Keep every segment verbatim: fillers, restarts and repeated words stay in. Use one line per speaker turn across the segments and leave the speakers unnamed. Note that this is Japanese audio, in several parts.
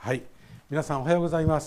はい、皆さんおはようございます。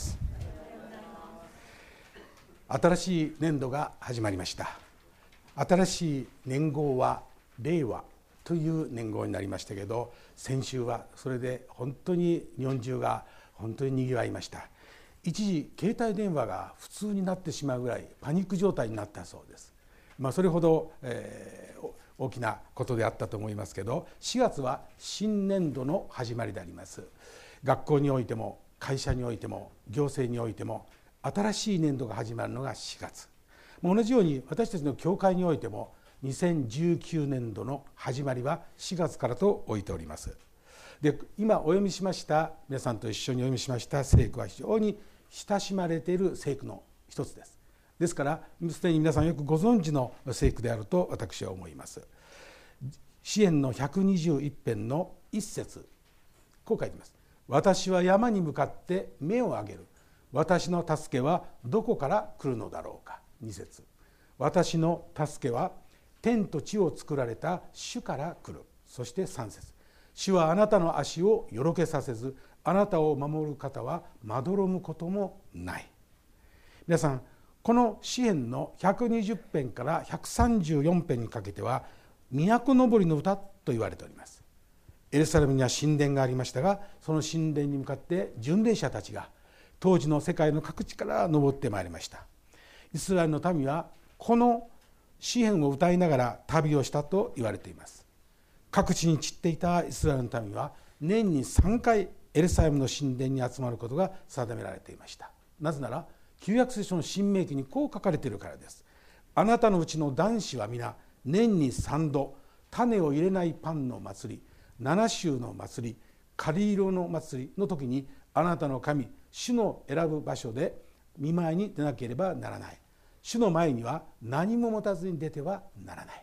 新しい年度が始まりました。新しい年号は令和という年号になりましたけど、先週はそれで本当に日本中が本当ににぎわいました。一時携帯電話が普通になってしまうぐらいパニック状態になったそうです。まあ、それほど、えー、大きなことであったと思いますけど、しがつは新年度の始まりであります。学校においても会社においても行政においても新しい年度が始まるのがしがつ。同じように私たちの教会においてもにせんじゅうきゅうねんどの始まりはしがつからと置いております。で、今お読みしました皆さんと一緒にお読みしました聖句は非常に親しまれている聖句の一つです。ですからすでに皆さんよくご存知の聖句であると私は思います。詩編のひゃくにじゅういち編の一節、こう書いています。私は山に向かって目を上げる。私の助けはどこから来るのだろうか。に節、私の助けは天と地を作られた主から来る。そしてさん節、主はあなたの足をよろけさせず、あなたを守る方はまどろむこともない。皆さん、この詩編のひゃくにじゅう編からひゃくさんじゅうよん編にかけては都のぼりの歌と言われております。エルサレムには神殿がありましたが、その神殿に向かって巡礼者たちが当時の世界の各地から登ってまいりました。イスラエルの民はこの詩編を歌いながら旅をしたと言われています。各地に散っていたイスラエルの民は年にさんかいエルサレムの神殿に集まることが定められていました。なぜなら旧約聖書の新明記にこう書かれているからです。あなたのうちの男子は皆年にさんど種を入れないパンの祭り、七週の祭り、狩色の祭りの時にあなたの神主の選ぶ場所で見舞いに出なければならない。主の前には何も持たずに出てはならない。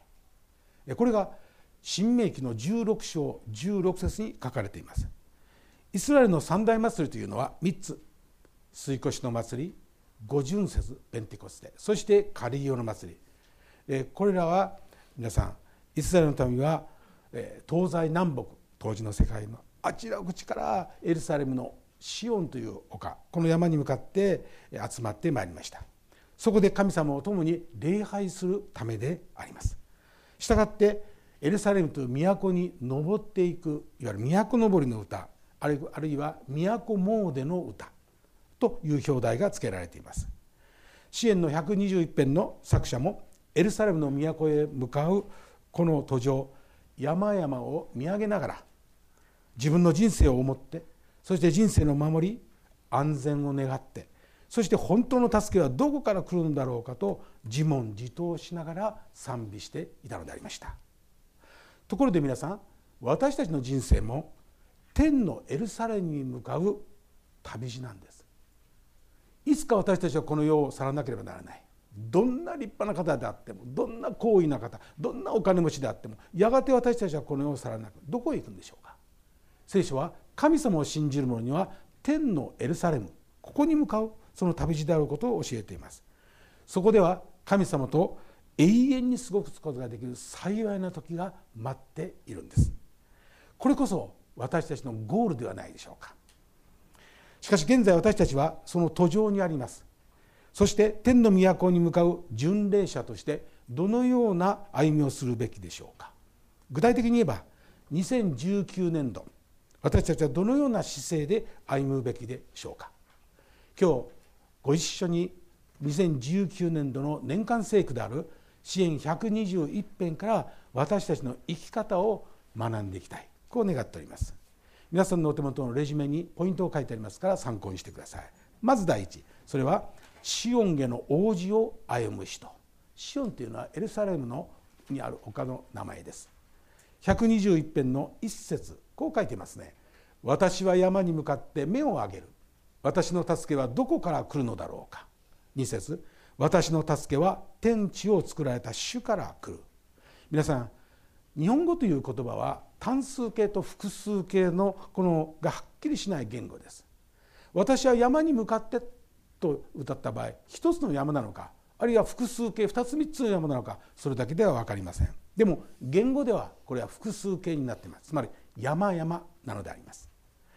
これが新明記のじゅうろく章じゅうろく節に書かれています。イスラエルの三大祭りというのはみっつ、杉越の祭り、五旬節ペンテコステ、そして狩色の祭り。これらは皆さん、イスラエルの民は東西南北、当時の世界のあちらこちからエルサレムのシオンという丘、この山に向かって集まってまいりました。そこで神様を共に礼拝するためであります。したがってエルサレムという都に登っていく、いわゆる都のぼりの歌、あるいは都詣の歌という表題が付けられています。詩編のひゃくにじゅういち編の作者もエルサレムの都へ向かうこの途上、山々を見上げながら自分の人生を思って、そして人生の守り、安全を願って、そして本当の助けはどこから来るんだろうかと自問自答しながら賛美していたのでありました。ところで皆さん、私たちの人生も天のエルサレムに向かう旅路なんです。いつか私たちはこの世を去らなければならない。どんな立派な方であっても、どんな高位な方、どんなお金持ちであっても、やがて私たちはこの世を去らなく、どこへ行くんでしょうか。聖書は神様を信じる者には天のエルサレム、ここに向かうその旅路であることを教えています。そこでは神様と永遠に過ごすことができる幸いな時が待っているんです。これこそ私たちのゴールではないでしょうか。しかし現在私たちはその途上にあります。そして天の都に向かう巡礼者としてどのような歩みをするべきでしょうか。具体的に言えばにせんじゅうきゅうねんど、私たちはどのような姿勢で歩むべきでしょうか。今日ご一緒ににせんじゅうきゅうねんどの年間聖句である詩編ひゃくにじゅういち編から私たちの生き方を学んでいきたい、こう願っております。皆さんのお手元のレジュメにポイントを書いてありますから参考にしてください。まず第一、それはシオンへの王子を歩む人。シオンというのはエルサレムのにある丘の名前です。ひゃくにじゅういち編の一節、こう書いていますね。私は山に向かって目を上げる。私の助けはどこから来るのだろうか。に節、私の助けは天地を作られた主から来る。皆さん、日本語という言葉は単数形と複数形のこのがはっきりしない言語です。私は山に向かってと歌った場合、一つの山なのか、あるいは複数形二つ三つの山なのか、それだけでは分かりません。でも言語ではこれは複数形になっています。つまり山々なのであります。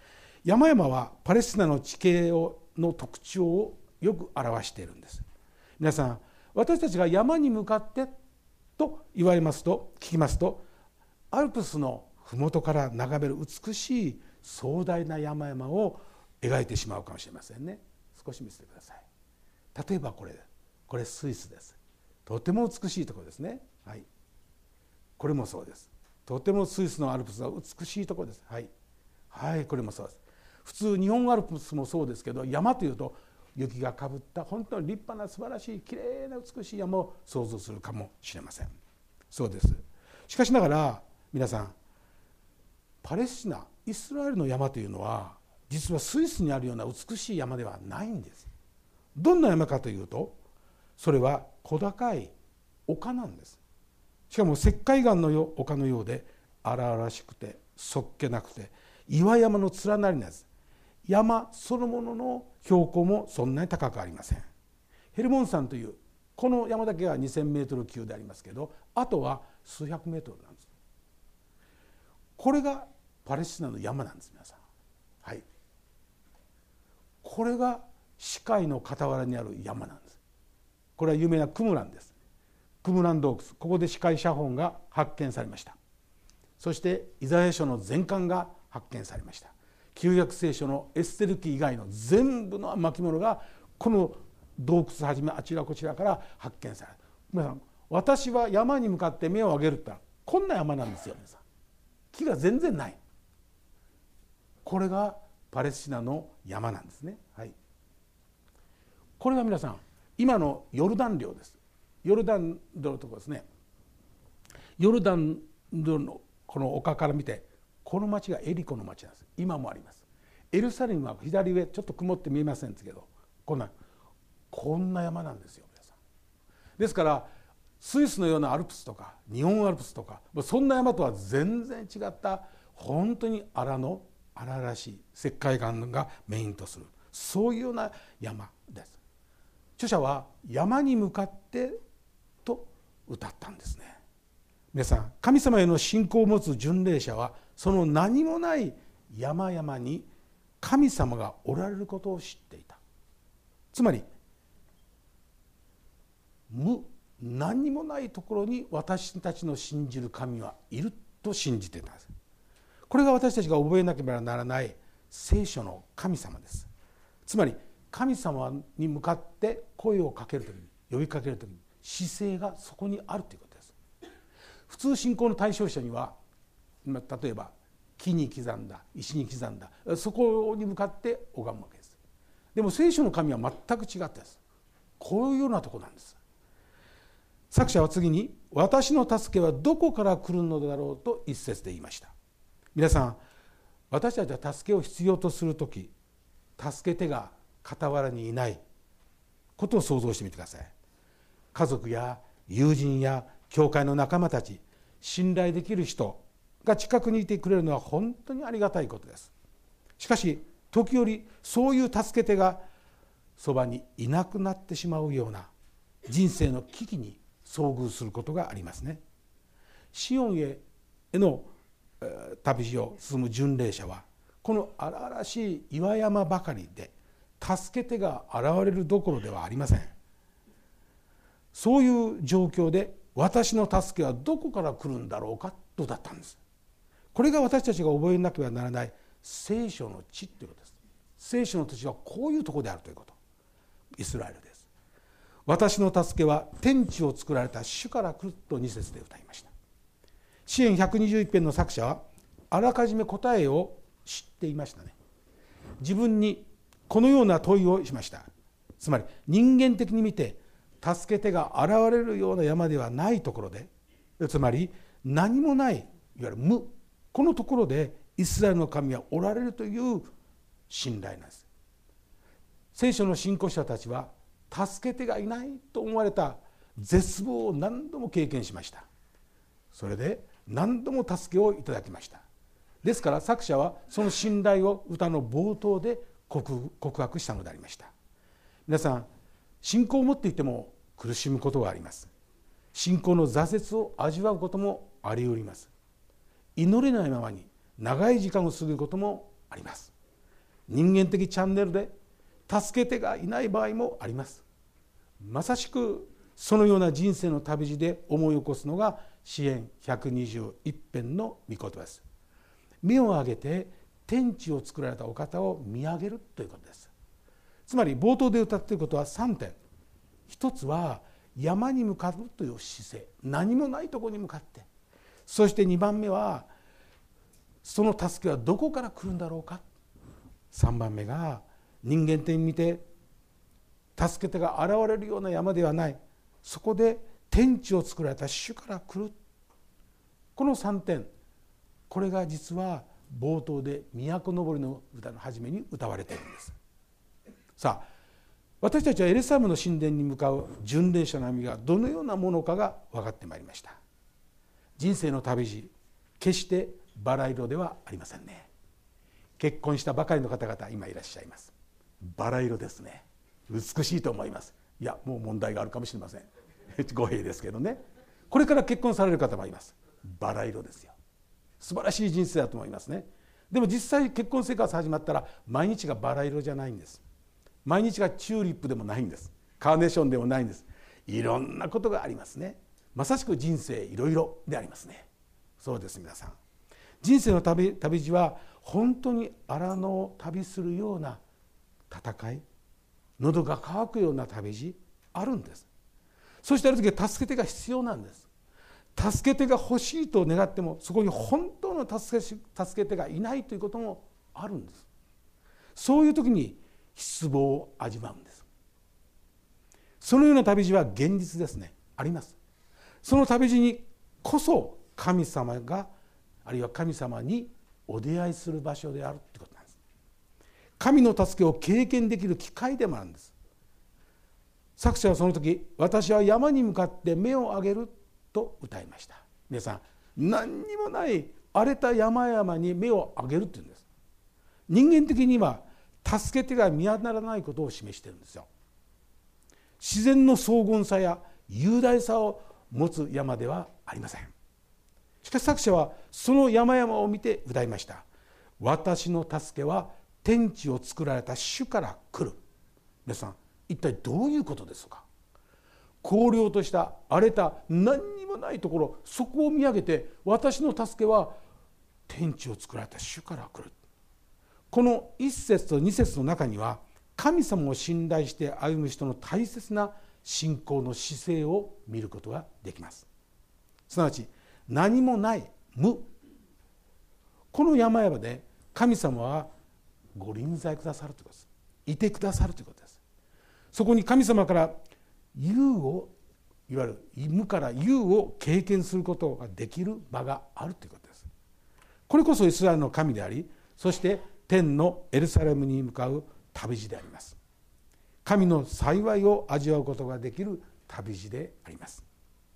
山々はパレスチナの地形をの特徴をよく表しているんです。皆さん、私たちが山に向かってと言われますと聞きますと、アルプスの麓から眺める美しい壮大な山々を描いてしまうかもしれませんね。少し見せてください。例えばこれこれスイスです。とても美しいところですね。はい、これもそうです。とてもスイスのアルプスは美しいところです。はい、はい、これもそうです。普通日本アルプスもそうですけど、山というと雪がかぶった本当に立派な素晴らしいきれいな美しい山を想像するかもしれません。そうです。しかしながら皆さん、パレスチナイスラエルの山というのは実はスイスにあるような美しい山ではないんです。どんな山かというと、それは小高い丘なんです。しかも石灰岩のよ丘のようで荒々しくてそっけなくて岩山の連なりなんです。山そのものの標高もそんなに高くありません。ヘルモン山というこの山だけがにせんメートル級でありますけど、あとは数百メートルなんです。これがパレスチナの山なんです。皆さん、はい、これが死海の傍らにある山なんです。これは有名なクムランです。クムラン洞窟、ここで死海写本が発見されました。そしてイザヤ書の全巻が発見されました。旧約聖書のエステル記以外の全部の巻物がこの洞窟はじめあちらこちらから発見される。皆さん、私は山に向かって目を上げるとこんな山なんですよ。皆さん、木が全然ない。これがパレスチナの山なんですね。はい、これは皆さん今のヨルダン領です。ヨルダン領のところですね。ヨルダン領のこの丘から見て、この町がエリコの町なんです。今もあります。エルサレムは左上ちょっと曇って見えませんけど、こんなこんな山なんですよ、皆さん。ですからスイスのようなアルプスとか日本アルプスとかそんな山とは全然違った本当に荒の荒々しい石灰岩がメインとする、そういうような山です。著者は山に向かってと歌ったんですね。皆さん、神様への信仰を持つ巡礼者はその何もない山々に神様がおられることを知っていた。つまり無何もないところに私たちの信じる神はいると信じていたんです。これが私たちが覚えなければならない聖書の神様です。つまり神様に向かって声をかけるときに、呼びかけるときに姿勢がそこにあるということです。普通信仰の対象者には例えば木に刻んだ、石に刻んだ、そこに向かって拝むわけです。でも聖書の神は全く違ったです。こういうようなところなんです。作者は次に、私の助けはどこから来るのだろうと一節で言いました。皆さん、私たちは助けを必要とするとき、助け手が傍らにいないことを想像してみてください。家族や友人や教会の仲間たち、信頼できる人が近くにいてくれるのは本当にありがたいことです。しかし時折そういう助け手がそばにいなくなってしまうような人生の危機に遭遇することがありますね。シオンへの旅路を進む巡礼者はこの荒々しい岩山ばかりで助け手が現れるどころではありません。そういう状況で私の助けはどこから来るんだろうかとだったんです。これが私たちが覚えなければならない聖書の地ということです。聖書の土地はこういうところであるということ。イスラエルです。私の助けは天地を作られた主から来るとに節で歌いました。詩編ひゃくにじゅういち編の作者はあらかじめ答えを知っていましたね。自分にこのような問いをしました。つまり人間的に見て助け手が現れるような山ではないところで、つまり何もない、いわゆる無、このところでイスラエルの神はおられるという信頼なんです。聖書の信仰者たちは助け手がいないと思われた絶望を何度も経験しました。それで何度も助けをいただきました。ですから作者はその信頼を歌の冒頭で告白したのでありました。皆さん、信仰を持っていても苦しむことがあります。信仰の挫折を味わうこともあり得ます。祈れないままに長い時間を過ぎることもあります。 人間的チャンネルで助け手がいない場合もあります。まさしくそのような人生の旅路で思い起こすのが詩編ひゃくにじゅういち編の御言葉です。目を上げて天地を作られたお方を見上げるということです。つまり冒頭で歌っていることはさんてん。一つは山に向かうという姿勢、何もないところに向かって、そしてにばんめはその助けはどこから来るんだろうか。さんばんめが人間的に見て助け手が現れるような山ではない、そこで天地を作られた主から来る。このさんてん、これが実は冒頭で都のぼりの歌の初めに歌われているんです。さあ、私たちはエルサレムの神殿に向かう巡礼者の歩みがどのようなものかが分かってまいりました。人生の旅路、決してバラ色ではありませんね。結婚したばかりの方々今いらっしゃいます。バラ色ですね。美しいと思います。いや、もう問題があるかもしれません。語弊ですけどね。これから結婚される方もいます。バラ色ですよ。素晴らしい人生だと思いますね。でも実際結婚生活始まったら毎日がバラ色じゃないんです。毎日がチューリップでもないんです。カーネーションでもないんです。いろんなことがありますね。まさしく人生いろいろでありますね。そうです。皆さん、人生の 旅, 旅路は本当に荒野を旅するような戦い、喉が渇くような旅路あるんです。そしてある時は助け手が必要なんです。助け手が欲しいと願ってもそこに本当の助け、助け手がいないということもあるんです。そういう時に失望を味わうんです。そのような旅路は現実ですね、あります。その旅路にこそ神様が、あるいは神様にお出会いする場所であるということなんです。神の助けを経験できる機会でもあるんです。作者はその時、私は山に向かって目を上げると歌いました。皆さん、何にもない荒れた山々に目を上げるっていうんです。人間的には助け手が見当たらないことを示しているんですよ。自然の荘厳さや雄大さを持つ山ではありません。しかし作者はその山々を見て歌いました。私の助けは天地を作られた主から来る。皆さん、一体どういうことですか。荒涼とした荒れた何にもないところ、そこを見上げて、私の助けは天地を作られた主から来る。この一節と二節の中には、神様を信頼して歩む人の大切な信仰の姿勢を見ることができます。すなわち何もない無、この山々で神様はご臨在くださるということです。いてくださるということです。そこに神様から有を、いわゆる無から有を経験することができる場があるということです。これこそイスラエルの神であり、そして天のエルサレムに向かう旅路であります。神の幸いを味わうことができる旅路であります。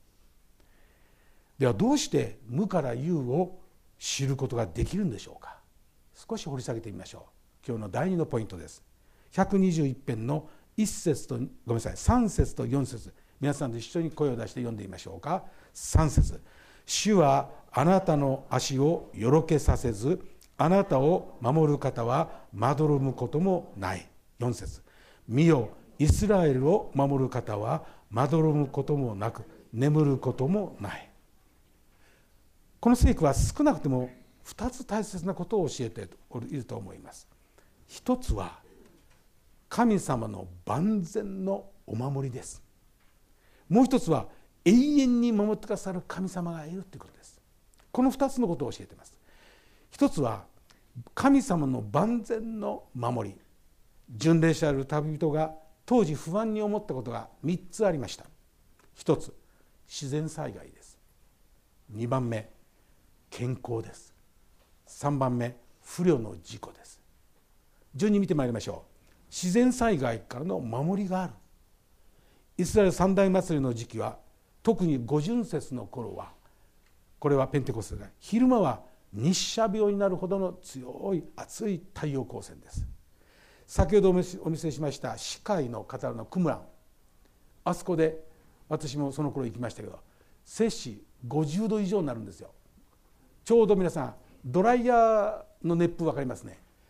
ではどうして無から有を知ることができるんでしょうか。少し掘り下げてみましょう。今日のだいにのポイントです。ひゃくにじゅういち編のいち節とごめんなさいさん節とよん節、皆さんと一緒に声を出して読んでみましょうか。さん節、主はあなたの足をよろけさせず、あなたを守る方はまどろむこともない。よん節、見よ、イスラエルを守る方はまどろむこともなく眠ることもない。この聖句は少なくともふたつ大切なことを教えていると思います。一つは神様の万全のお守りです。もう一つは永遠に守ってくださる神様がいるということです。このふたつのことを教えています。一つは神様の万全の守り。巡礼者ある旅人が当時不安に思ったことがみっつありました。一つ、自然災害です。にばんめ、健康です。さんばんめ、不慮の事故です。順に見てまいりましょう。自然災害からの守りがある。イスラエル三大祭りの時期は、特に五旬節の頃は、これはペンテコステで、昼間は日射病になるほどの強い熱い太陽光線です。先ほどお見せしました死海のカタールのクムラン、あそこで私もその頃行きましたけど、摂氏ごじゅうど以上になるんですよ。ちょうど皆さんドライヤーの熱風分かりますね。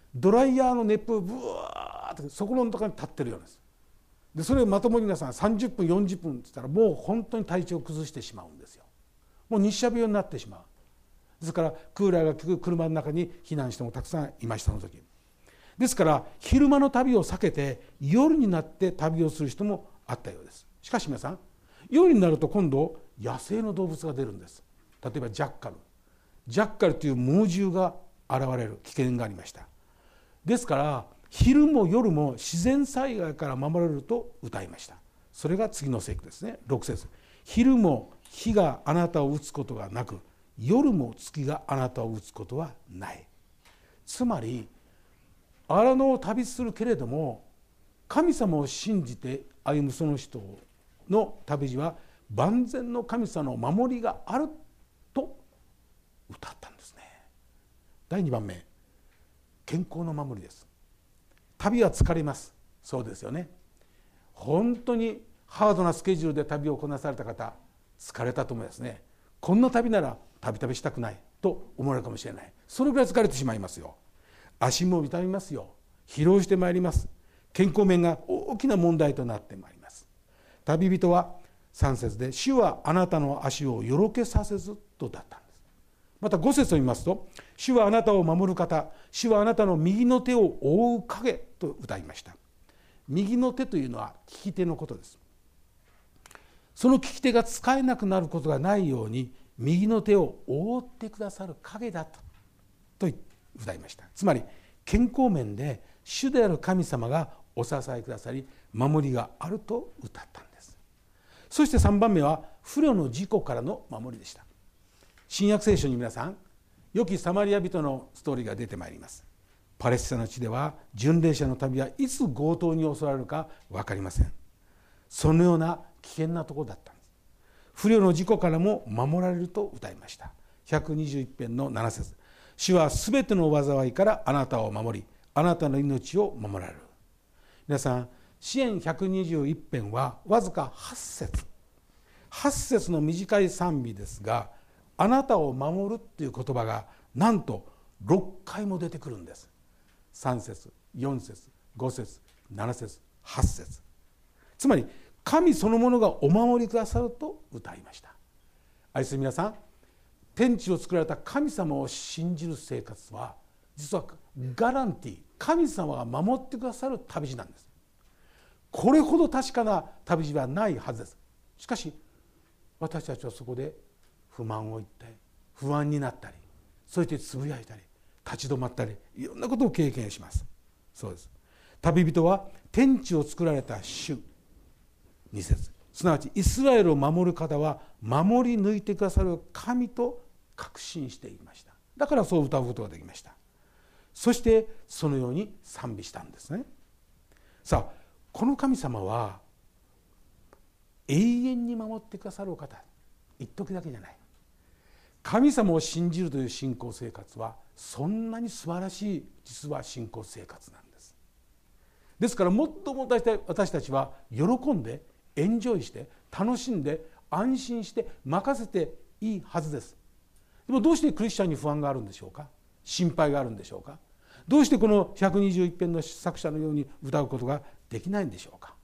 ドライヤーの熱風ブワーってそこのところに立ってるようです。でそれをまともに皆さんさんじゅっぷんよんじゅっぷんって言ったらもう本当に体調を崩してしまうんですよ。もう日射病になってしまう。ですからクーラーが効く車の中に避難してもたくさんいました。その時ですから昼間の旅を避けて夜になって旅をする人もあったようです。しかし皆さん、夜になると今度野生の動物が出るんです。例えばジャッカルジャッカルという猛獣が現れる危険がありました。ですから昼も夜も自然災害から守られると歌いました。それが次の聖句ですね。ろく節、昼も日があなたを打つことがなく、夜も月があなたを打つことはない。つまり荒野を旅するけれども神様を信じて歩むその人の旅路は万全の神様の守りがあると歌ったんですね。だいにばんめ、健康の守りです。旅は疲れます。そうですよね。本当にハードなスケジュールで旅をこなされた方、疲れたと思いますね。こんな旅なら旅旅したくないと思われるかもしれない。それぐらい疲れてしまいますよ。足も痛みますよ。疲労してまいります。健康面が大きな問題となってまいります。旅人はさん節で主はあなたの足をよろけさせずとだったんです。またご節を見ますと、主はあなたを守る方、主はあなたの右の手を覆う影と歌いました。右の手というのは利き手のことです。その利き手が使えなくなることがないように右の手を覆ってくださる影だと歌いました。つまり健康面で主である神様がお支えくださり守りがあると歌ったんです。そしてさんばんめは不慮の事故からの守りでした。新約聖書に皆さん、良きサマリア人のストーリーが出てまいります。パレスチナの地では巡礼者の旅はいつ強盗に襲われるか分かりません。そのような危険なところだったんです。不慮の事故からも守られると歌いました。ひゃくにじゅういち編のなな節、主はすべての災いからあなたを守り、あなたの命を守られる。皆さん、詩編ひゃくにじゅういち編はわずかはち節、はち節の短い賛美ですが、あなたを守るという言葉がなんとろっかいも出てくるんです。さん節、よん節、ご節、なな節、はち節。つまり神そのものがお守りくださると歌いました。愛する皆さん、天地を作られた神様を信じる生活は実はガランティー、神様が守ってくださる旅路なんです。これほど確かな旅路はないはずです。しかし私たちはそこで不満を言ったり不安になったり、そしてつぶやいたり立ち止まったり、いろんなことを経験します。そうです。旅人は天地を作られた主、に節、すなわちイスラエルを守る方は守り抜いてくださる神と確信していました。だからそう歌うことができました。そしてそのように賛美したんですね。さあ、この神様は永遠に守ってくださるお方、一時だけじゃない。神様を信じるという信仰生活はそんなに素晴らしい実は信仰生活なんです。ですからもっとも私たちは喜んでエンジョイして楽しんで安心して任せていいはずです。でもどうしてクリスチャンに不安があるんでしょうか。心配があるんでしょうか。どうしてこのひゃくにじゅういち編の作者のように歌うことができないんでしょうか。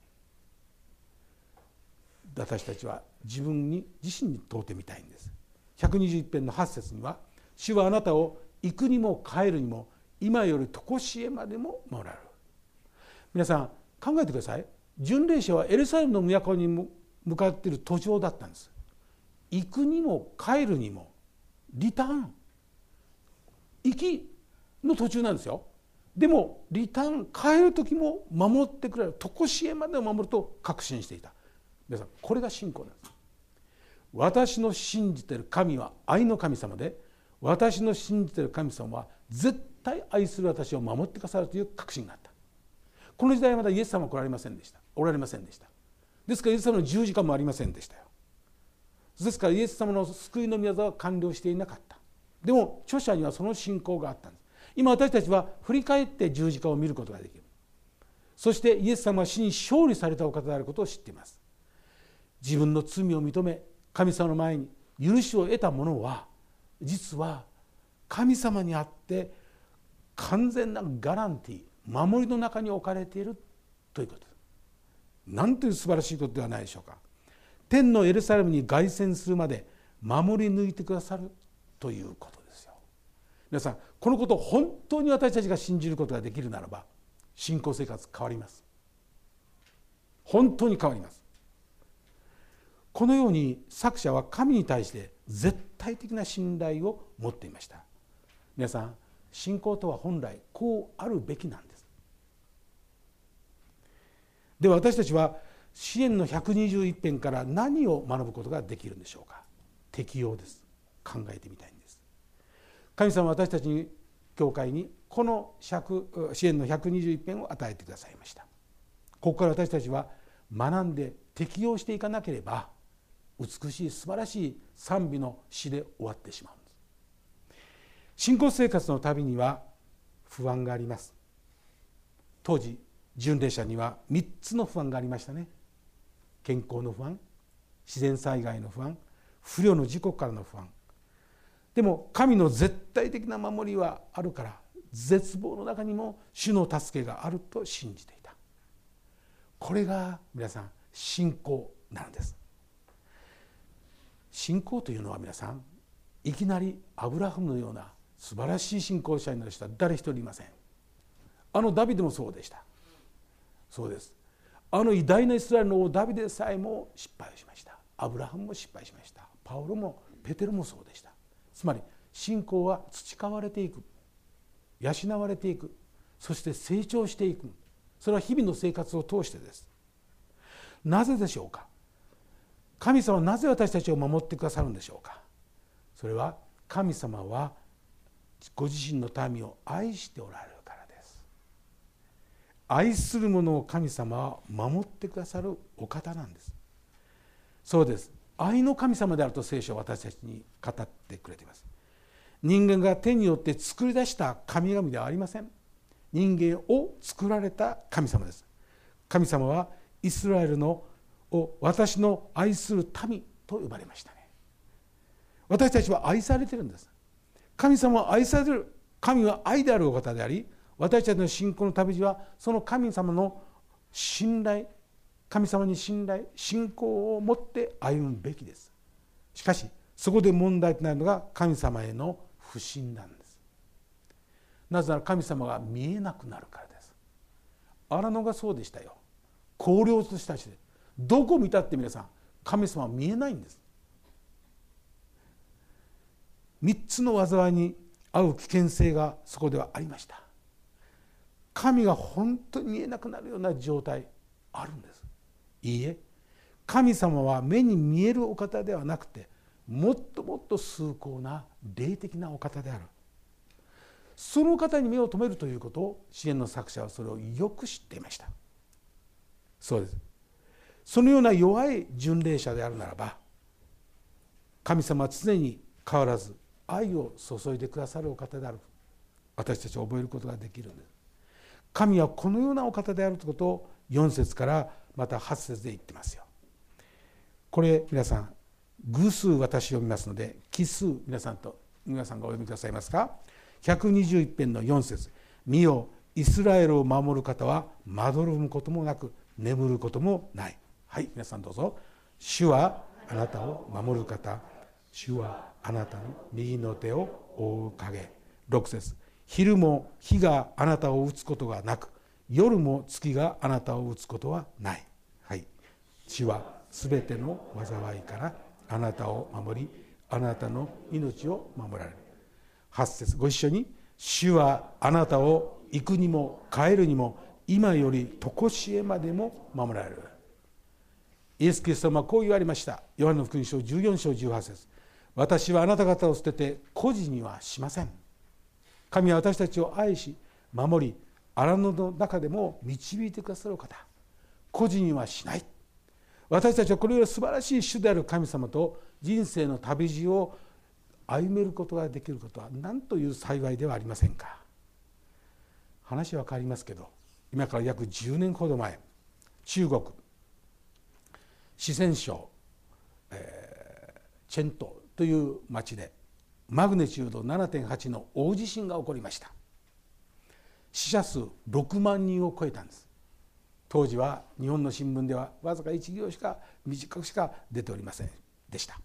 私たちは自分に自身に問うてみたいんです。ひゃくにじゅういち編のはち節には、主はあなたを行くにも帰るにも今より常しえまでも守られる。皆さん考えてください。巡礼者はエルサレムの都に向かっている途上だったんです。行くにも帰るにもリターン、行きの途中なんですよ。でもリターン、帰る時も守ってくれる、常しえまでを守ると確信していた。皆さん、これが信仰なんです。私の信じている神は愛の神様で、私の信じている神様は絶対愛する私を守ってくださるという確信があった。この時代はまだイエス様は来られませんでしたおられませんでした。ですからイエス様の十字架もありませんでしたよ。ですからイエス様の救いの御業は完了していなかった。でも著者にはその信仰があったんです。今私たちは振り返って十字架を見ることができる。そしてイエス様は死に勝利されたお方であることを知っています。自分の罪を認め神様の前に許しを得た者は実は神様にあって完全なガランティー、守りの中に置かれているということです。なんという素晴らしいことではないでしょうか。天のエルサレムに凱旋するまで守り抜いてくださるということですよ。皆さん、このことを本当に私たちが信じることができるならば、信仰生活変わります。本当に変わります。このように作者は神に対して絶対的な信頼を持っていました。皆さん、信仰とは本来こうあるべきなんです。では私たちは詩編のひゃくにじゅういち編から何を学ぶことができるんでしょうか。適用です。考えてみたいんです。神様は私たちに、教会にこの詩編のひゃくにじゅういち編を与えてくださいました。ここから私たちは学んで適用していかなければ、美しい素晴らしい賛美の詩で終わってしまうんです。信仰生活の旅には不安があります。当時巡礼者にはみっつの不安がありましたね。健康の不安、自然災害の不安、不慮の事故からの不安。でも神の絶対的な守りはあるから、絶望の中にも主の助けがあると信じていた。これが皆さん、信仰なんです。信仰というのは皆さん、いきなりアブラハムのような素晴らしい信仰者になる人は誰一人いません。あのダビデもそうでした。そうです。あの偉大なイスラエルの王ダビデでさえも失敗をしました。アブラハムも失敗しました。パウロもペテロもそうでした。つまり信仰は培われていく、養われていく、そして成長していく。それは日々の生活を通してです。なぜでしょうか。神様はなぜ私たちを守ってくださるんでしょうか。それは神様はご自身の民を愛しておられるからです。愛する者を神様は守ってくださるお方なんです。そうです。愛の神様であると聖書は私たちに語ってくれています。人間が手によって作り出した神々ではありません。人間を作られた神様です。神様はイスラエルのを私の愛する民と呼ばれましたね。私たちは愛されているんです。神様は愛される。神は愛であるお方であり、私たちの信仰の旅路はその神様の信頼、神様に信頼、信仰を持って歩むべきです。しかしそこで問題となるのが神様への不信なんです。なぜなら神様が見えなくなるからです。荒野がそうでしたよ。荒涼とした地でどこ見たって皆さん、神様は見えないんです。三つの災いに遭う危険性がそこではありました。神が本当に見えなくなるような状態あるんです。いいえ、神様は目に見えるお方ではなくて、もっともっと崇高な霊的なお方である。その方に目を留めるということを、詩篇の作者はそれをよく知っていました。そうです。そのような弱い巡礼者であるならば、神様は常に変わらず愛を注いでくださるお方である。私たちは覚えることができるんです。神はこのようなお方であるということをよん節からまたはち節で言ってますよ。これ皆さん、偶数私読みますので、奇数皆さんと皆さんがお読みくださいますか。ひゃくにじゅういち編のよん節。見よ、イスラエルを守る方はまどろむこともなく眠ることもない。はい、皆さんどうぞ。主はあなたを守る方、主はあなたの右の手を覆う影。ろく節。昼も日があなたを打つことがなく、夜も月があなたを打つことはない。はい、主はすべての災いからあなたを守り、あなたの命を守られる。はち節。ご一緒に。主はあなたを行くにも帰るにも今より常しえまでも守られる。イエス・キリストはこう言われました。ヨハネの福音書じゅうよん章じゅうはち節。私はあなた方を捨てて孤児にはしません。神は私たちを愛し守り、荒野の中でも導いてくださる方。孤児にはしない。私たちはこれより素晴らしい主である神様と人生の旅路を歩めることができることは何という幸いではありませんか。話は変わりますけど、今から約じゅうねんほど前、中国四川省、えー、チェントという町でマグニチュード ななてんはち の大地震が起こりました。 死者数ろくまんにんを超えたんです。当時は日本の新聞ではわずかいち行しか短くしか出ておりませんでした。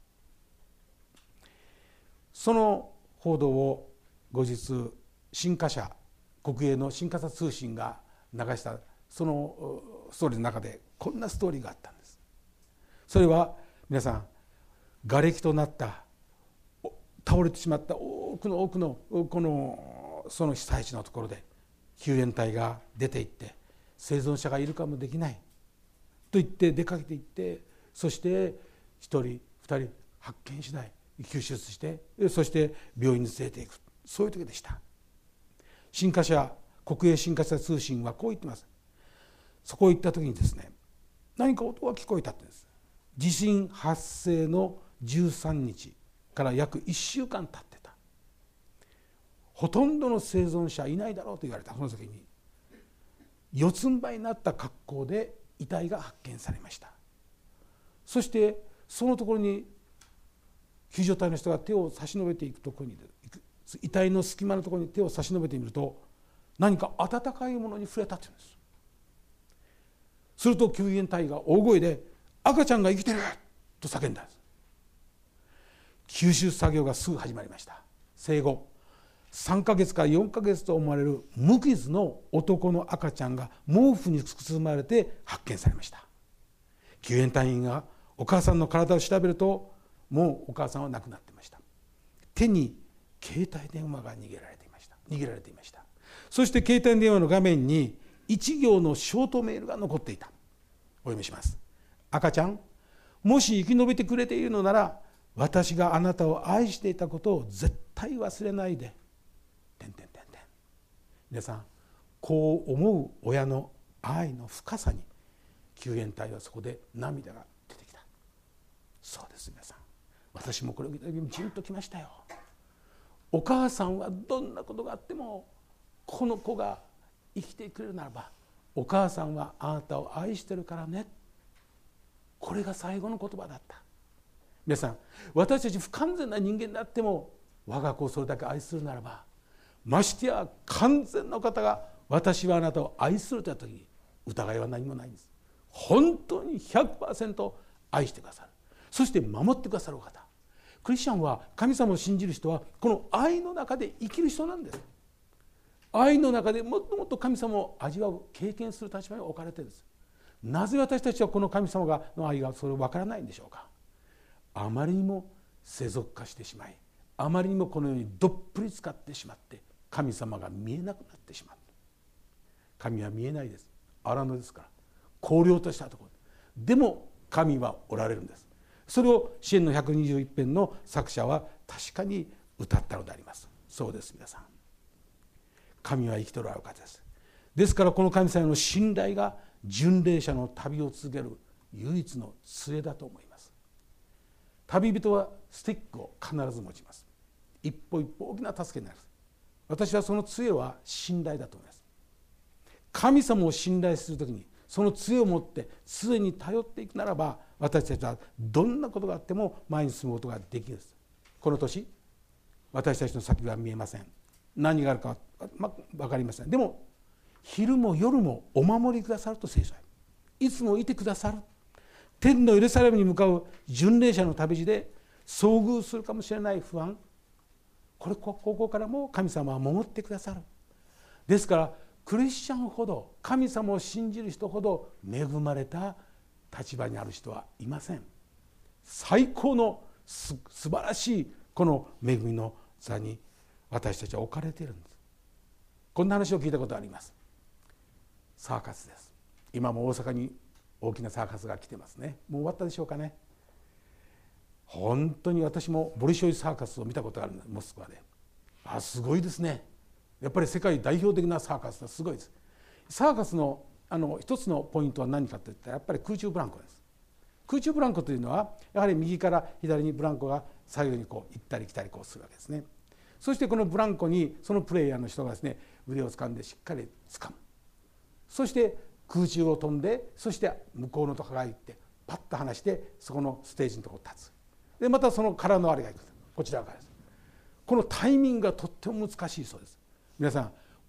その報道を後日新華社、国営の新華社通信が流したそのストーリーの中でこんなストーリーがあったんです。それは皆さん、瓦礫となった倒れてしまった多くの多くのこのその被災地のところで救援隊が出て行って生存者がいるかもできないと言って出かけていって、そして一人二人発見しない救出して、そして病院に連れていく、そういう時でした。新華社、国営新華社通信はこう言ってます。そこへ行った時にですね、何か音が聞こえたって言うんです。地震発生のじゅうさんにちから約いっしゅうかん経ってた。ほとんどの生存者いないだろうと言われた。その時に四つん這いになった格好で遺体が発見されました。そしてそのところに救助隊の人が手を差し伸べていくところに、遺体の隙間のところに手を差し伸べてみると、何か温かいものに触れたというんです。すると救援隊が大声で赤ちゃんが生きてると叫んだんです。救出作業がすぐ始まりました。生後さんかげつからよんかげつと思われる無傷の男の赤ちゃんが毛布に包まれて発見されました。救援隊員がお母さんの体を調べると、もうお母さんは亡くなっていました。手に携帯電話が握られていました握られていました。そして携帯電話の画面に一行のショートメールが残っていた。お読みします。赤ちゃん、もし生き延びてくれているのなら、私があなたを愛していたことを絶対忘れないで。てんてんてんてん。皆さん、こう思う親の愛の深さに救援隊はそこで涙が出てきた。そうです、皆さん、私もこれを見た時にじんときましたよ。お母さんはどんなことがあってもこの子が生きてくれるならば、お母さんはあなたを愛してるからね、これが最後の言葉だった。皆さん、私たち不完全な人間であっても我が子をそれだけ愛するならば、ましてや完全な方が私はあなたを愛するという時に疑いは何もないんです。本当に ひゃくパーセント 愛してくださる、そして守ってくださるお方。クリスチャンは、神様を信じる人はこの愛の中で生きる人なんです。愛の中でもっともっと神様を味わう、経験する立場に置かれているんです。なぜ私たちはこの神様がの愛がそれを分からないんでしょうか。あまりにも世俗化してしまい、あまりにもこのようにどっぷり使ってしまって、神様が見えなくなってしまう。神は見えないです。荒野ですから、荒涼としたところでも神はおられるんです。それを詩篇のひゃくにじゅういち編の作者は確かに歌ったのであります。そうです、皆さん、神は生きとられる方です。ですからこの神様の信頼が巡礼者の旅を続ける唯一の杖だと思います。旅人はスティックを必ず持ちます。一歩一歩大きな助けになる。私はその杖は信頼だと思います。神様を信頼するときにその杖を持って杖に頼っていくならば、私たちはどんなことがあっても前に進むことができるんです。この年、私たちの先は見えません。何があるかは分かりません。でも昼も夜もお守りくださると聖書は、いつもいてくださる。天のエルサレムに向かう巡礼者の旅路で遭遇するかもしれない不安、これここからも神様は守ってくださる。ですからクリスチャンほど、神様を信じる人ほど恵まれた立場にある人はいません。最高のす素晴らしいこの恵みの座に私たちは置かれているんです。こんな話を聞いたことがあります。サーカスです。今も大阪に大きなサーカスが来てますね。もう終わったでしょうかね。本当に私もボリショイサーカスを見たことがあるんです、モスクワで。あ、すごいですね。やっぱり世界代表的なサーカスはすごいです。サーカスのあの一つのポイントは何かといったら、やっぱり空中ブランコです。空中ブランコというのはやはり右から左にブランコが左右にこう行ったり来たりこうするわけですね。そしてこのブランコにそのプレイヤーの人がですね、腕を掴んでしっかり掴む。そして空中を飛んで、そして向こうのところが行ってパッと離して、そこのステージのところに立つ。でまたその空のあれが行く、こちらからです。このタイミングがとっても難しいそうです。皆さん、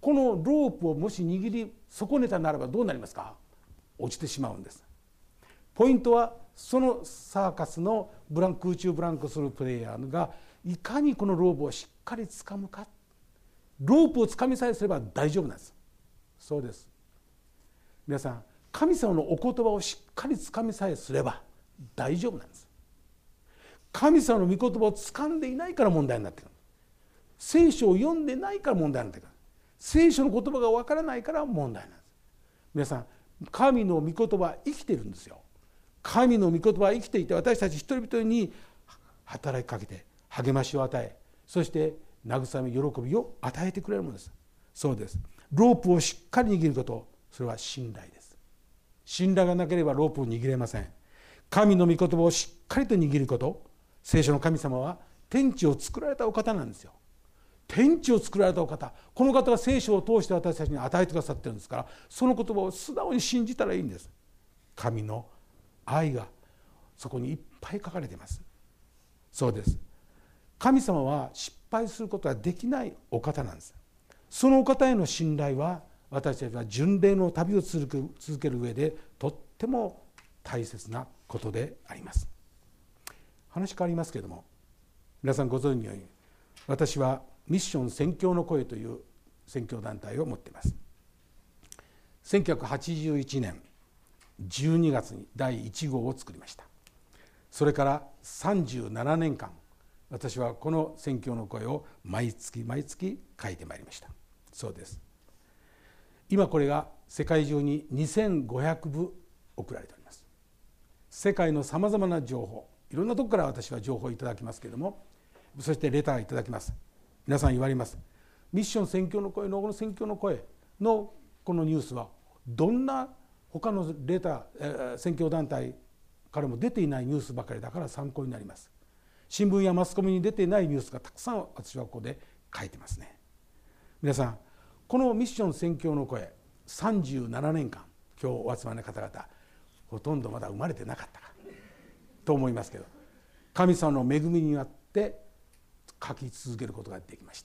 このロープをもし握り損ねたならばどうなりますか？落ちてしまうんです。ポイントはそのサーカスのブラン空中ブランコするプレイヤーがいかにこのロープをしっかり掴むか。ロープを掴みさえすれば大丈夫なんです。そうです。皆さん、神様のお言葉をしっかり掴みさえすれば大丈夫なんです。神様の御言葉を掴んでいないから問題になってくる。聖書を読んでないから問題になってくる。聖書の言葉がわからないから問題なんです。皆さん、神の御言葉は生きてるんですよ。神の御言葉は生きていて、私たち一人一人に働きかけて励ましを与え、そして慰め喜びを与えてくれるものです。そうです。ロープをしっかり握ること、それは信頼です。信頼がなければロープを握れません。神の御言葉をしっかりと握ること、聖書の神様は天地を作られたお方なんですよ。天地を作られたお方、この方が聖書を通して私たちに与えてくださっているんですから、その言葉を素直に信じたらいいんです。神の愛がそこにいっぱい書かれています。そうです。神様は失敗することができないお方なんです。そのお方への信頼は、私たちは巡礼の旅を続け、続ける上でとっても大切なことであります。話変わりますけれども、皆さんご存知のように、私はミッション宣教の声という宣教団体を持っています。せんきゅうひゃくはちじゅういちねんじゅうにがつにだいいち号を作りました。それからさんじゅうななねんかん、私はこの宣教の声を毎月毎月書いてまいりました。そうです。今これが世界中ににせんごひゃくぶ送られております。世界のさまざまな情報、いろんなところから私は情報をいただきますけれども、そしてレターをいただきます。皆さん言われます。ミッション宣教の声のこの宣教の声のこのニュースはどんな他のレター、えー、宣教団体からも出ていないニュースばかりだから参考になります。新聞やマスコミに出ていないニュースがたくさん私はここで書いてますね。皆さん、このミッション宣教の声さんじゅうななねんかん、今日お集まりの方々ほとんどまだ生まれてなかったかと思いますけど、神様の恵みによって書き続けることができました。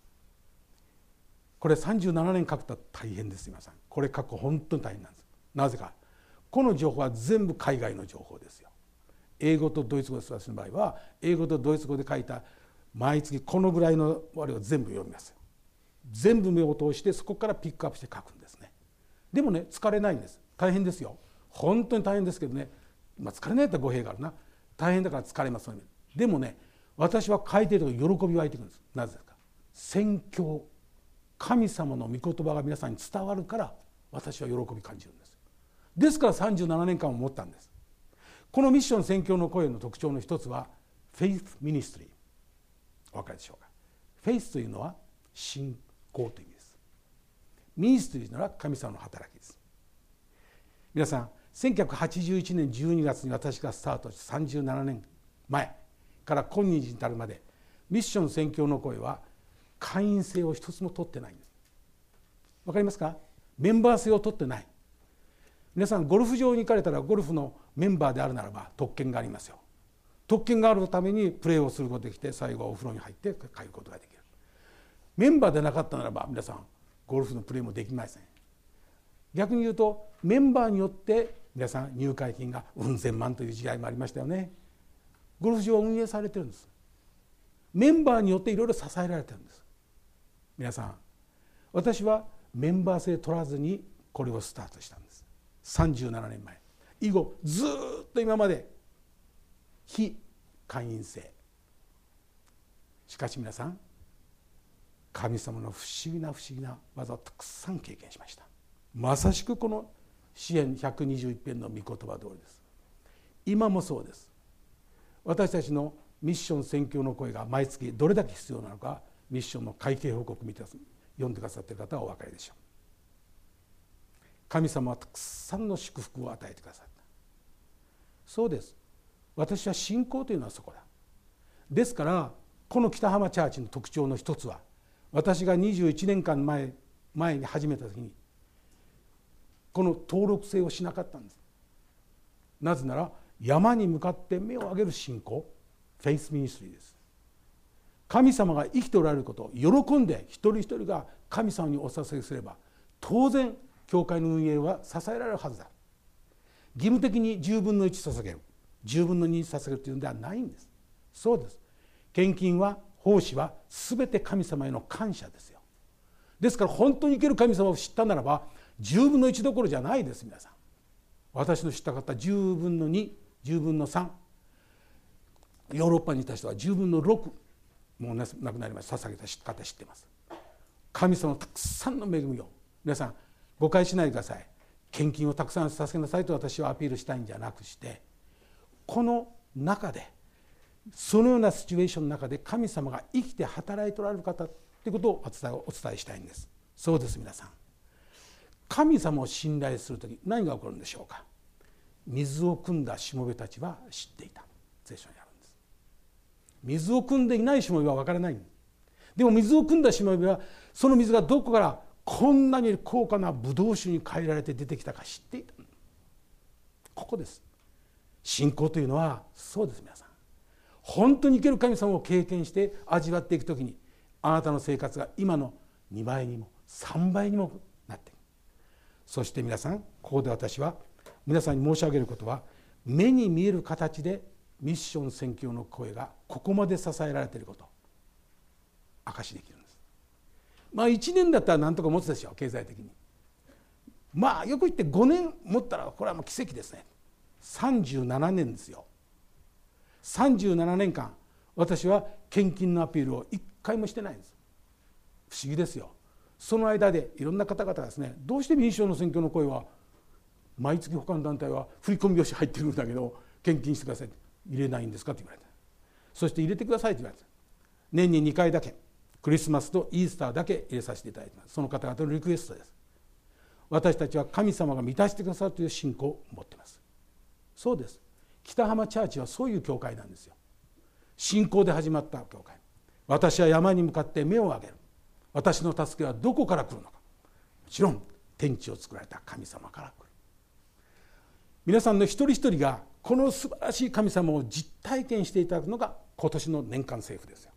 これさんじゅうななねん書くと大変です。皆さん、これ書く本当に大変なんです。なぜか、この情報は全部海外の情報ですよ。英語とドイツ語で私の場合は英語とドイツ語で書いた毎月このぐらいのあれを全部読みますよ。全部目を通してそこからピックアップして書くんですね。でもね、疲れないんです。大変ですよ。本当に大変ですけどね、まあ、疲れないって語弊があるな。大変だから疲れますよね。でもね、私は書いていると喜び湧いてくるんです。なぜですか？宣教、神様の御言葉が皆さんに伝わるから私は喜び感じるんです。ですからさんじゅうななねんかんも持ったんです。このミッション宣教の声の特徴の一つはフェイスミニストリー。お分かりでしょうか？フェイスというのは信仰という意味です。ミニストリーというのは神様の働きです。皆さん、せんきゅうひゃくはちじゅういちねんじゅうにがつに私がスタートしてさんじゅうななねんまえから今日に至るまで、ミッション宣教の声は会員制を一つも取ってないんです。わかりますか？メンバー制を取ってない。皆さん、ゴルフ場に行かれたらゴルフのメンバーであるならば特権がありますよ。特権があるためにプレーをすることができて、最後はお風呂に入って帰ることができる。メンバーでなかったならば皆さんゴルフのプレーもできません。逆に言うと、メンバーによって皆さん入会金がうん千万という時代もありましたよね。ゴルフ場は運営されてるんです。メンバーによっていろいろ支えられてるんです。皆さん、私はメンバー制取らずにこれをスタートしたんです。さんじゅうななねんまえ以後ずっと今まで非会員制。しかし皆さん、神様の不思議な不思議な技をたくさん経験しました。まさしくこの詩編ひゃくにじゅういち編の御言葉通りです。今もそうです。私たちのミッション宣教の声が毎月どれだけ必要なのか、ミッションの会計報告を見て読んでくださっている方はお分かりでしょう。神様はたくさんの祝福を与えてくださった。そうです。私は信仰というのはそこだ。ですからこの北浜チャーチの特徴の一つは、私がにじゅういちねんかん前前に始めた時にこの登録制をしなかったんです。なぜなら山に向かって目を上げる信仰、フェイスミニストリーです。 神様が生きておられることを喜んで一人一人が神様にお捧げすれば、当然教会の運営は支えられるはずだ。義務的にじゅうぶんのいち捧げる、じゅうぶんのに捧げるというのではないんです。そうです。献金は、奉仕は全て神様への感謝ですよ。ですから本当に生ける神様を知ったならば、じゅうぶんのいちどころじゃないです。皆さん、私の知った方じゅうぶんのに、じゅうぶんのさん、ヨーロッパにいた人はじゅうぶんのろく、もう亡くなりました捧げた方知ってます。神様のたくさんの恵みを、皆さん誤解しないでください。献金をたくさん捧げなさいと私はアピールしたいんじゃなくして、この中でそのようなシチュエーションの中で神様が生きて働いておられる方ということをお伝えお伝えしたいんです。そうです。皆さん、神様を信頼するとき何が起こるんでしょうか。水を汲んだしもべたちは知っていた。聖書にあるんです。水を汲んでいないしもべは分からない。でも水を汲んだしもべは、その水がどこからこんなに高価なブドウ酒に変えられて出てきたか知っていた。ここです。信仰というのはそうです。皆さん、本当に生ける神様を経験して味わっていくときに、あなたの生活が今のにばいにもさんばいにもなっている。そして皆さん、ここで私は皆さんに申し上げることは、目に見える形でミッション宣教の声がここまで支えられていること、証しできるんです。まあいちねんだったら何とか持つでしょう、経済的に。まあよく言ってごねん持ったらこれはもう奇跡ですね。さんじゅうななねんですよ。さんじゅうななねんかん私は献金のアピールを一回もしてないんです。不思議ですよ。その間でいろんな方々がですね、どうしてミッションの宣教の声は毎月他の団体は振込用紙入ってるんだけど献金してくださいって入れないんですかって言われた。そして入れてくださいって言われた。年ににかいだけ、クリスマスとイースターだけ入れさせていただいてます。その方々のリクエストです。私たちは神様が満たしてくださるという信仰を持っています。そうです。北浜チャーチはそういう教会なんですよ。信仰で始まった教会。私は山に向かって目を上げる。私の助けはどこから来るのか。もちろん天地を作られた神様から来る。皆さんの一人一人がこの素晴らしい神様を実体験していただくのが今年の年間政府ですよ。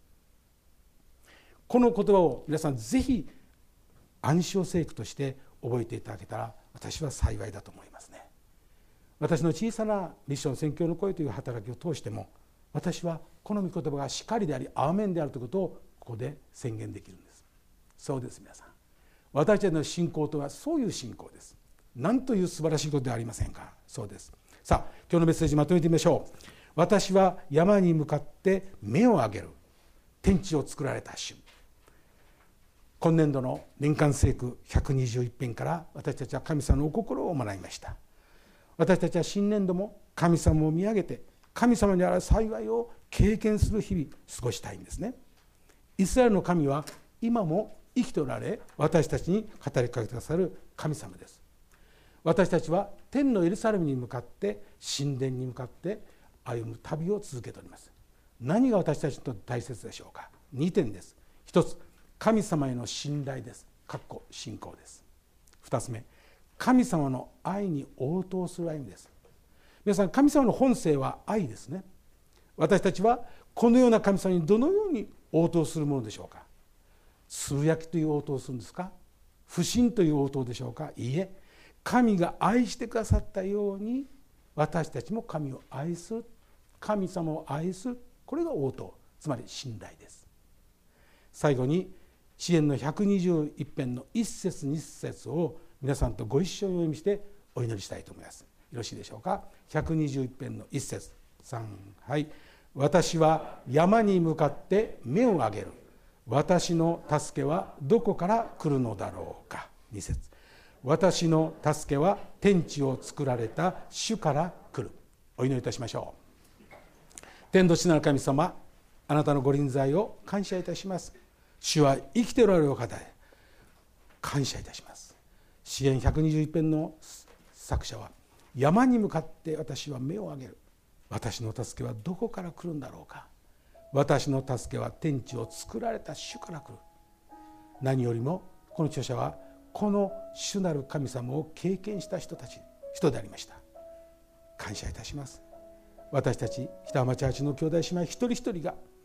この言葉を皆さんぜひ暗唱聖句として覚えていただけたら私は幸いだと思いますね。私の小さなミッション宣教の声という働きを通しても、私はこの御言葉がしかりでありアーメンであるということをここで宣言できるんです。そうです。皆さん、私たちの信仰とはそういう信仰です。なんという素晴らしいことではありませんか。そうです。さあ、今日のメッセージまとめてみましょう。私は山に向かって目を上げる。天地を作られた主。今年度の年間聖句ひゃくにじゅういち編から私たちは神様のお心を学びました。私たちは新年度も神様を見上げて神様にある幸いを経験する日々過ごしたいんですね。イスラエルの神は今も生きておられ、私たちに語りかけてくださる神様です。私たちは天のエルサレムに向かって神殿に向かって歩む旅を続けております。何が私たちにとって大切でしょうか。にてんです。ひとつ、神様への信頼です。かっこ信仰です。ふたつめ、神様の愛に応答する歩みです。皆さん、神様の本性は愛ですね。私たちはこのような神様にどのように応答するものでしょうか。つぶやきという応答をするんですか。不信という応答でしょうか。いいえ、神が愛してくださったように私たちも神を愛する、神様を愛する、これが応答、つまり信頼です。最後に詩編のひゃくにじゅういち編の一節二節を皆さんとご一緒にお読みしてお祈りしたいと思います。よろしいでしょうか。ひゃくにじゅういち編の一節、さん、はい。私は山に向かって目を上げる。私の助けはどこから来るのだろうか。に節、私の助けは天地を作られた主から来る。お祈りいたしましょう。天と地なる神様、あなたのご臨在を感謝いたします。主は生きておられるお方で感謝いたします。詩編ひゃくにじゅういち編の作者は、山に向かって私は目を上げる。私の助けはどこから来るんだろうか。私の助けは天地を作られた主から来る。何よりもこの著者はこの主なる神様を経験した人たち人でありました。感謝いたします。私たち北浜チャーチの兄弟姉妹一人一人が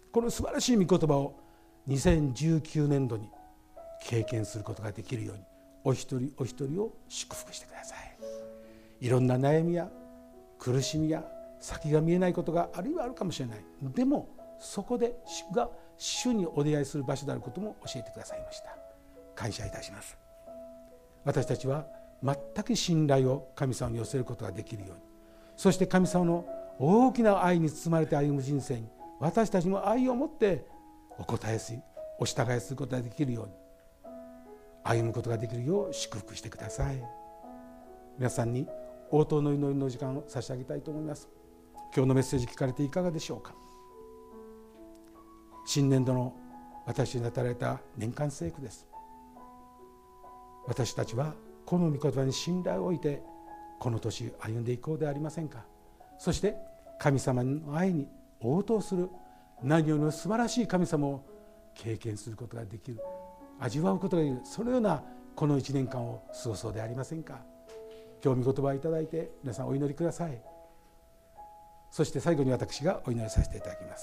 この素晴らしい御言葉をにせんじゅうきゅうねんどに経験することができるように、お一人お一人を祝福してください。いろんな悩みや苦しみや先が見えないことがあるいはあるかもしれない。でもそこで主が主にお出会いする場所であることも教えてくださいました。感謝いたします。私たちは全く信頼を神様に寄せることができるように、そして神様の大きな愛に包まれて歩む人生に、私たちも愛を持ってお答えする、お従いすることができるように、歩むことができるよう祝福してください。皆さんに応答の祈りの時間を差し上げたいと思います。今日のメッセージ聞かれていかがでしょうか。新年度の私に与えられた年間聖句です。私たちはこの御言葉に信頼を置いてこの年歩んでいこうではありませんか。そして神様の愛に応答する、何よりも素晴らしい神様を経験することができる、味わうことができる、そのようなこの一年間を過ごそうではありませんか。今日御言葉をいただいて皆さんお祈りください。そして最後に私がお祈りさせていただきます。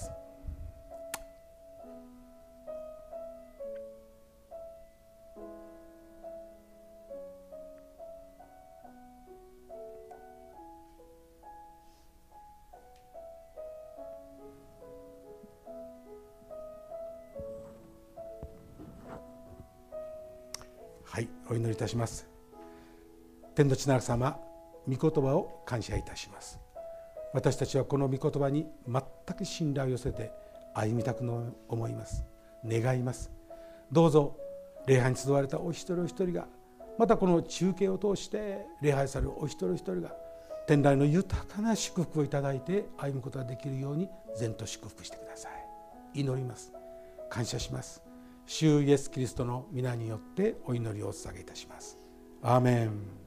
はい、お祈りいたします。天の父なる様、御言葉を感謝いたします。私たちはこの御言葉に全く信頼を寄せて歩みたく思います、願います。どうぞ礼拝に集われたお一人お一人が、またこの中継を通して礼拝されるお一人お一人が、天来の豊かな祝福をいただいて歩むことができるように全と祝福してください。祈ります。感謝します。主イエスキリストの皆によってお祈りをお捧げいたします。アーメン。